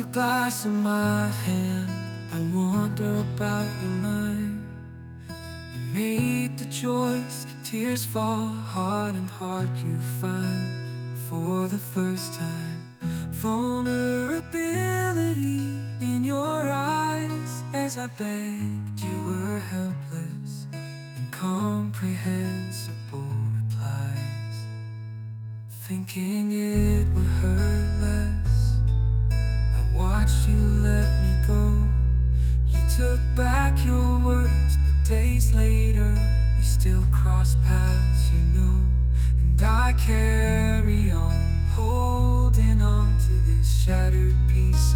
the glass in my hand, I wonder about your mind. You made the choice, the tears fall hard and hard. You find for the first time vulnerability in your eyes. As I begged, you were helpless, incomprehensible replies. Thinking it would hurt less, I watched you let me go. You took back your words, but days later we still cross paths, you know. And I carry on, holding on to this shattered piece